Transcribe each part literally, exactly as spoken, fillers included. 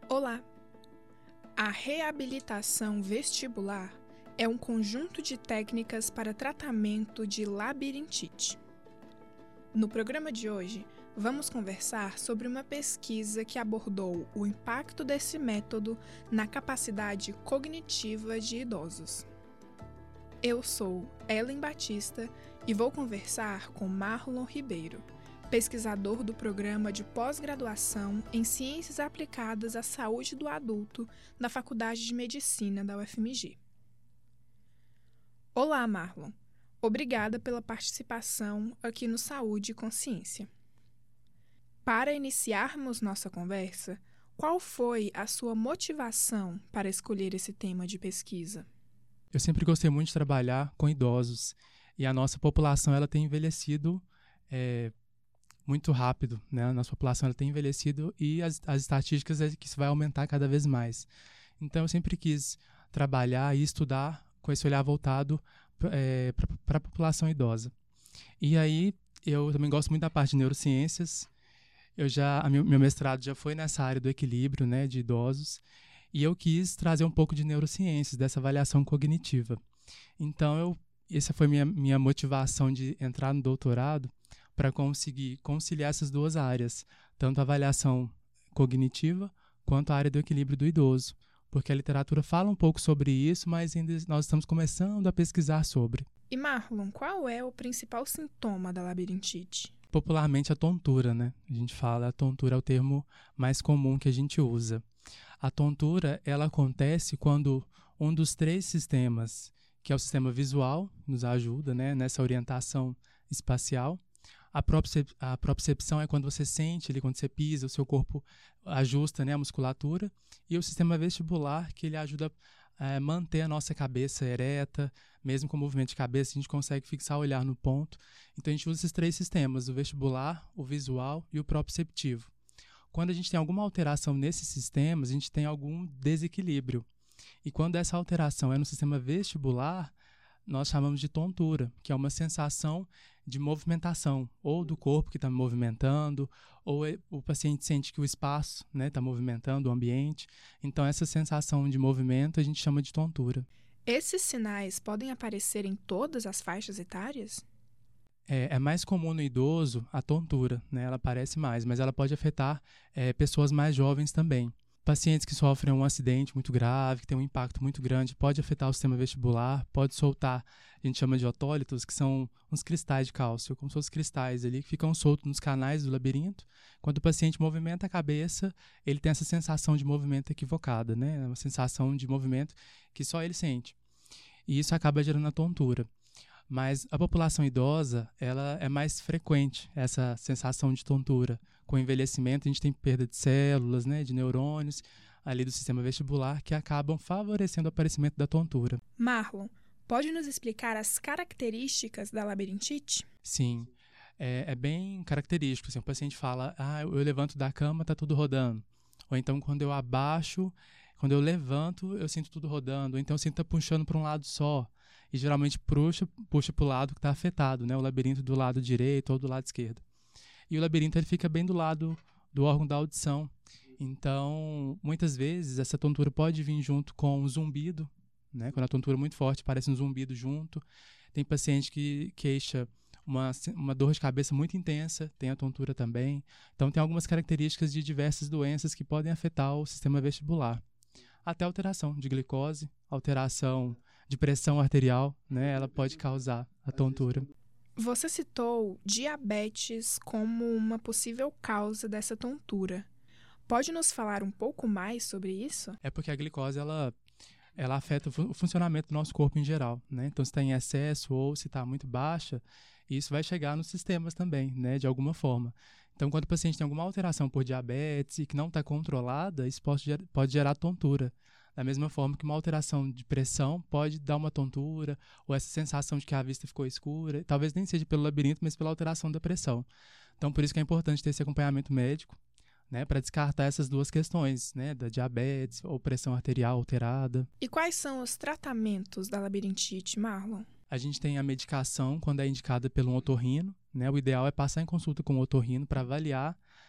Olá! A reabilitação vestibular é um conjunto de técnicas para tratamento de labirintite. No programa de hoje, vamos conversar sobre uma pesquisa que abordou o impacto desse método na capacidade cognitiva de idosos. Eu sou Ellen Batista e vou conversar com Marlon Ribeiro, pesquisador do programa de pós-graduação em Ciências Aplicadas à Saúde do Adulto na Faculdade de Medicina da U F M G. Olá, Marlon. Obrigada pela participação aqui no Saúde e Consciência. Para iniciarmos nossa conversa, qual foi a sua motivação para escolher esse tema de pesquisa? Eu sempre gostei muito de trabalhar com idosos e a nossa população ela tem envelhecido é, muito rápido, né? A nossa população ela tem envelhecido e as, as estatísticas é que isso vai aumentar cada vez mais. Então eu sempre quis trabalhar e estudar com esse olhar voltado é, para a população idosa. E aí eu também gosto muito da parte de neurociências. Eu já, a meu, meu mestrado já foi nessa área do equilíbrio, né, de idosos, e eu quis trazer um pouco de neurociências, dessa avaliação cognitiva. Então, eu, essa foi minha minha motivação de entrar no doutorado, para conseguir conciliar essas duas áreas, tanto a avaliação cognitiva quanto a área do equilíbrio do idoso, porque a literatura fala um pouco sobre isso, mas ainda nós estamos começando a pesquisar sobre. E Marlon, qual é o principal sintoma da labirintite? Popularmente a tontura, né? A gente fala, a tontura é o termo mais comum que a gente usa. A tontura, ela acontece quando um dos três sistemas, que é o sistema visual, nos ajuda, né, nessa orientação espacial. A, propricep- a propriocepção é quando você sente, ali, quando você pisa, o seu corpo ajusta, né, a musculatura. E o sistema vestibular, que ele ajuda a manter a nossa cabeça ereta, mesmo com o movimento de cabeça, a gente consegue fixar o olhar no ponto. Então, a gente usa esses três sistemas, o vestibular, o visual e o proprioceptivo. Quando a gente tem alguma alteração nesses sistemas, a gente tem algum desequilíbrio. E quando essa alteração é no sistema vestibular, nós chamamos de tontura, que é uma sensação de movimentação, ou do corpo que está movimentando, ou o paciente sente que o espaço está movimentando o ambiente. Então, essa sensação de movimento a gente chama de tontura. Esses sinais podem aparecer em todas as faixas etárias? É, é mais comum no idoso a tontura, né? Ela aparece mais, mas ela pode afetar é, pessoas mais jovens também. Pacientes que sofrem um acidente muito grave, que tem um impacto muito grande, pode afetar o sistema vestibular, pode soltar, a gente chama de otólitos, que são uns cristais de cálcio, como se fossem cristais ali, que ficam soltos nos canais do labirinto. Quando o paciente movimenta a cabeça, ele tem essa sensação de movimento equivocada, né? Uma sensação de movimento que só ele sente. E isso acaba gerando a tontura. Mas a população idosa, ela é mais frequente, essa sensação de tontura. Com o envelhecimento, a gente tem perda de células, né, de neurônios, ali do sistema vestibular, que acabam favorecendo o aparecimento da tontura. Marlon, pode nos explicar as características da labirintite? Sim, é, é bem característico. Assim, o paciente fala, ah, eu levanto da cama, tá tudo rodando. Ou então, quando eu abaixo, quando eu levanto, eu sinto tudo rodando. Ou então, eu sinto que tá puxando para um lado só. E geralmente puxa, puxa para o lado que está afetado, né? O labirinto do lado direito ou do lado esquerdo. E o labirinto ele fica bem do lado do órgão da audição. Então, muitas vezes, essa tontura pode vir junto com um zumbido, né? Quando a tontura é muito forte, parece um zumbido junto. Tem paciente que queixa uma, uma dor de cabeça muito intensa, tem a tontura também. Então, tem algumas características de diversas doenças que podem afetar o sistema vestibular. Até alteração de glicose, alteração de pressão arterial, né? Ela pode causar a tontura. Você citou diabetes como uma possível causa dessa tontura. Pode nos falar um pouco mais sobre isso? É porque a glicose, ela, ela afeta o funcionamento do nosso corpo em geral, né? Então, se está em excesso ou se está muito baixa, isso vai chegar nos sistemas também, né? De alguma forma. Então, quando o paciente tem alguma alteração por diabetes e que não está controlada, isso pode, pode gerar tontura. Da mesma forma que uma alteração de pressão pode dar uma tontura, ou essa sensação de que a vista ficou escura, talvez nem seja pelo labirinto, mas pela alteração da pressão. Então, por isso que é importante ter esse acompanhamento médico, né, para descartar essas duas questões, né, da diabetes ou pressão arterial alterada. E quais são os tratamentos da labirintite, Marlon? A gente tem a medicação quando é indicada pelo um otorrino, né? O ideal é passar em consulta com o otorrino para avaliar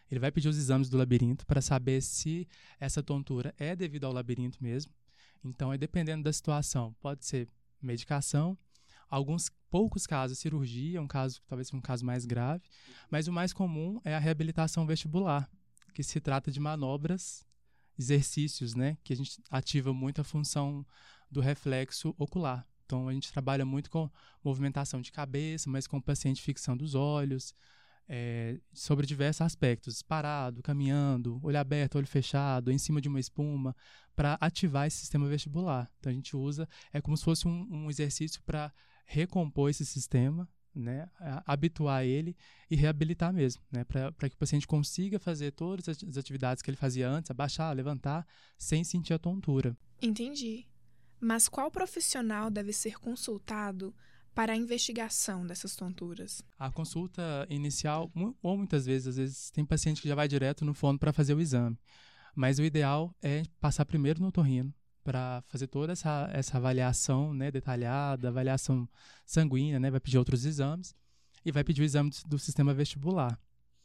Ele vai pedir os exames do labirinto para saber se essa tontura é devido ao labirinto mesmo. Então, é dependendo da situação, pode ser medicação, alguns poucos casos cirurgia, um caso talvez um caso mais grave, mas o mais comum é a reabilitação vestibular, que se trata de manobras, exercícios, né, que a gente ativa muito a função do reflexo ocular. Então, a gente trabalha muito com movimentação de cabeça, mas com o paciente fixando os olhos, é, sobre diversos aspectos, parado, caminhando, olho aberto, olho fechado, em cima de uma espuma, para ativar esse sistema vestibular. Então, a gente usa, é como se fosse um, um exercício para recompor esse sistema, né, habituar ele e reabilitar mesmo, né, para que o paciente consiga fazer todas as atividades que ele fazia antes, abaixar, levantar, sem sentir a tontura. Entendi. Mas qual profissional deve ser consultado para a investigação dessas tonturas? A consulta inicial, ou muitas vezes, às vezes tem paciente que já vai direto no fono para fazer o exame, mas o ideal é passar primeiro no otorrino, para fazer toda essa, essa avaliação, né, detalhada, avaliação sanguínea, né, vai pedir outros exames e vai pedir o exame do, do sistema vestibular.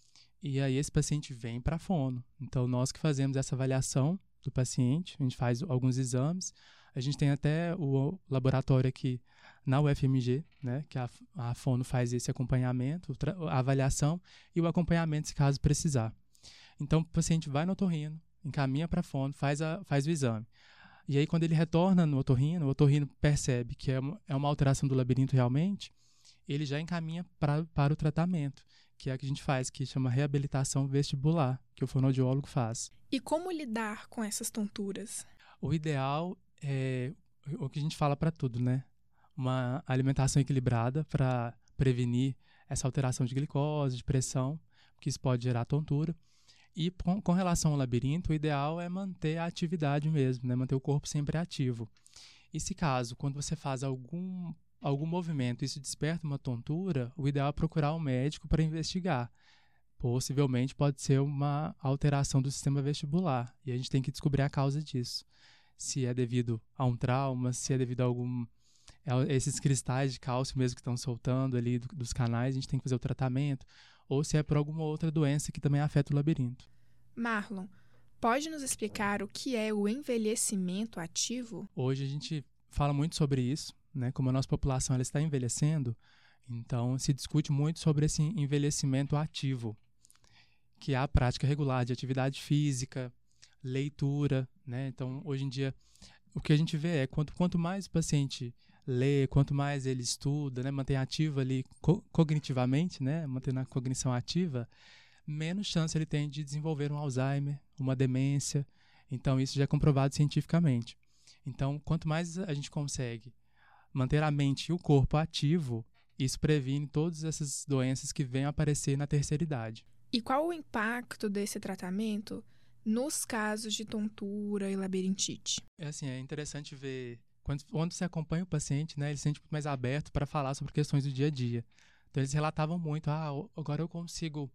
E aí esse paciente vem para a fono. Então, nós que fazemos essa avaliação do paciente, a gente faz alguns exames, a gente tem até o laboratório aqui na U F M G, né, que a, a fono faz esse acompanhamento, a avaliação e o acompanhamento se caso precisar. Então, o paciente vai no otorrino, encaminha para a fono, faz, a, faz o exame. E aí, quando ele retorna no otorrino, o otorrino percebe que é uma, é uma alteração do labirinto realmente, ele já encaminha pra, para o tratamento, que é a que a gente faz, que chama reabilitação vestibular, que o fonoaudiólogo faz. E como lidar com essas tonturas? O ideal é o que a gente fala para tudo, né? Uma alimentação equilibrada para prevenir essa alteração de glicose, de pressão, que isso pode gerar tontura. E com, com relação ao labirinto, o ideal é manter a atividade mesmo, né? Manter o corpo sempre ativo. E se caso, quando você faz algum, algum movimento, isso desperta uma tontura, o ideal é procurar um médico para investigar. Possivelmente pode ser uma alteração do sistema vestibular. E a gente tem que descobrir a causa disso. Se é devido a um trauma, se é devido a algum... esses cristais de cálcio mesmo que estão soltando ali do, dos canais, a gente tem que fazer o tratamento, ou se é por alguma outra doença que também afeta o labirinto. Marlon, pode nos explicar o que é o envelhecimento ativo? Hoje a gente fala muito sobre isso, né? Como a nossa população ela está envelhecendo, então se discute muito sobre esse envelhecimento ativo, que é a prática regular de atividade física, leitura, né? Então, hoje em dia, o que a gente vê é quanto, quanto mais o paciente lê, quanto mais ele estuda, né, mantém ativo ali co- cognitivamente, né, mantendo a cognição ativa, menos chance ele tem de desenvolver um Alzheimer, uma demência. Então, isso já é comprovado cientificamente. Então, quanto mais a gente consegue manter a mente e o corpo ativo, isso previne todas essas doenças que vêm a aparecer na terceira idade. E qual o impacto desse tratamento nos casos de tontura e labirintite? É assim, é interessante ver, quando, quando você acompanha o paciente, né, ele se sente muito mais aberto para falar sobre questões do dia a dia. Então, eles relatavam muito, ah, agora eu consigo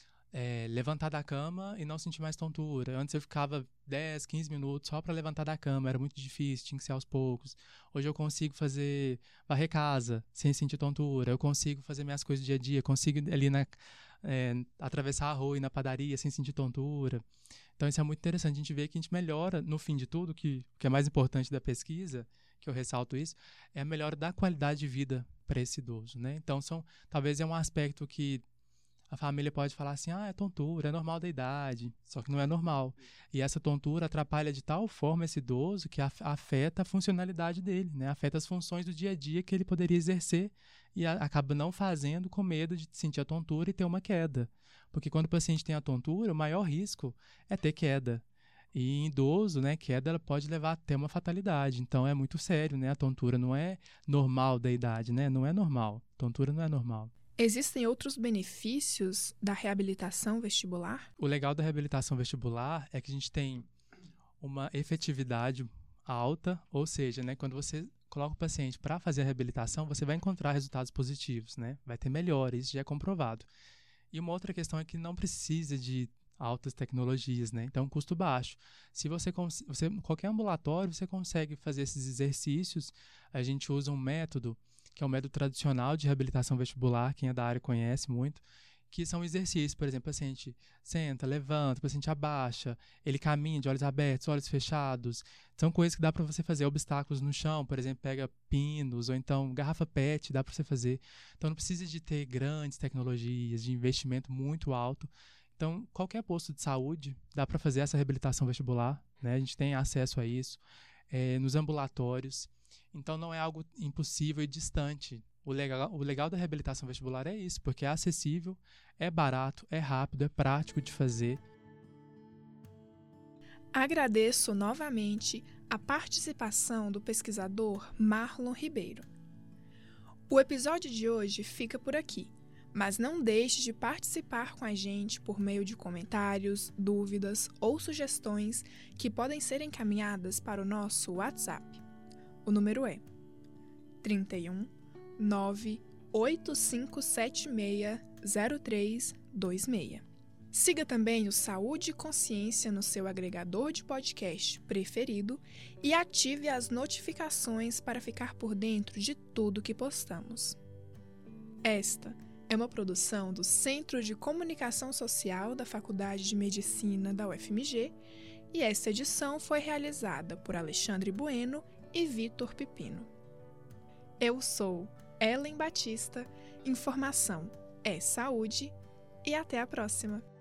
é, levantar da cama e não sentir mais tontura. Antes eu ficava dez, quinze minutos só para levantar da cama, era muito difícil, tinha que ser aos poucos. Hoje eu consigo fazer, varrer casa sem sentir tontura, eu consigo fazer minhas coisas do dia a dia, consigo ali na, é, atravessar a rua e ir na padaria sem sentir tontura. Então, isso é muito interessante. A gente vê que a gente melhora, no fim de tudo, que, que é mais importante da pesquisa, que eu ressalto isso, é a melhora da qualidade de vida para esse idoso, né? Então, são, talvez é um aspecto que a família pode falar assim, ah, é tontura, é normal da idade, só que não é normal. E essa tontura atrapalha de tal forma esse idoso que afeta a funcionalidade dele, né? Afeta as funções do dia a dia que ele poderia exercer e a, acaba não fazendo com medo de sentir a tontura e ter uma queda. Porque quando o paciente tem a tontura, o maior risco é ter queda. E em idoso, né, queda ela pode levar até uma fatalidade. Então é muito sério, né? A tontura não é normal da idade, né? Não é normal. Tontura não é normal. Existem outros benefícios da reabilitação vestibular? O legal da reabilitação vestibular é que a gente tem uma efetividade alta, ou seja, né, quando você coloca o paciente para fazer a reabilitação, você vai encontrar resultados positivos, né? Vai ter melhora, isso já é comprovado. E uma outra questão é que não precisa de altas tecnologias, né? Então, custo baixo. Se você, você qualquer ambulatório, você consegue fazer esses exercícios. A gente usa um método, que é o método tradicional de reabilitação vestibular, quem é da área conhece muito, que são exercícios. Por exemplo, o paciente senta, levanta, o paciente abaixa, ele caminha de olhos abertos, olhos fechados. São coisas que dá para você fazer. Obstáculos no chão, por exemplo, pega pinos, ou então garrafa pet, dá para você fazer. Então não precisa de ter grandes tecnologias, de investimento muito alto. Então, qualquer posto de saúde dá para fazer essa reabilitação vestibular, né? A gente tem acesso a isso, é, nos ambulatórios. Então, não é algo impossível e distante. O legal, o legal da reabilitação vestibular é isso, porque é acessível, é barato, é rápido, é prático de fazer. Agradeço novamente a participação do pesquisador Marlon Ribeiro. O episódio de hoje fica por aqui, mas não deixe de participar com a gente por meio de comentários, dúvidas ou sugestões que podem ser encaminhadas para o nosso WhatsApp. O número é trinta e um, nove oito cinco sete seis zero três dois seis. Siga também o Saúde e Consciência no seu agregador de podcast preferido e ative as notificações para ficar por dentro de tudo que postamos. Esta é uma produção do Centro de Comunicação Social da Faculdade de Medicina da U F M G e esta edição foi realizada por Alexandre Bueno e Vitor Pipino. Eu sou Ellen Batista, informação é saúde e até a próxima!